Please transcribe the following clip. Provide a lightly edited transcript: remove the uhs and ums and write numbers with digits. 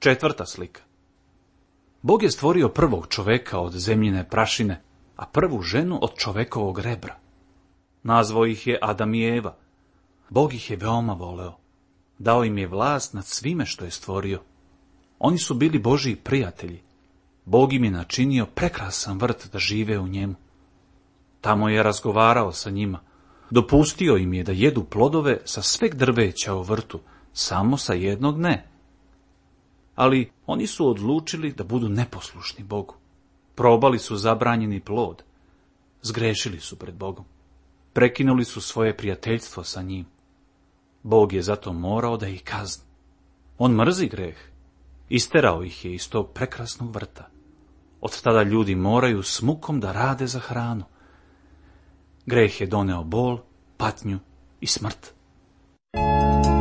Četvrta slika. Bog je stvorio prvog čoveka od zemljine prašine, a prvu ženu od čovekovog rebra. Nazvao ih je Adam i Eva. Bog ih je veoma voleo. Dao im je vlast nad svime što je stvorio. Oni su bili Božji prijatelji. Bog im je načinio prekrasan vrt da žive u njemu. Tamo je razgovarao sa njima. Dopustio im je da jedu plodove sa sveg drveća u vrtu, samo sa jednog ne. Ali oni su odlučili da budu neposlušni Bogu. Probali su zabranjeni plod. Zgrešili su pred Bogom. Prekinuli su svoje prijateljstvo sa njim. Bog je zato morao da ih kazni. On mrzi greh. Isterao ih je iz tog prekrasnog vrta. Od tada ljudi moraju s mukom da rade za hranu. Greh je doneo bol, patnju i smrt.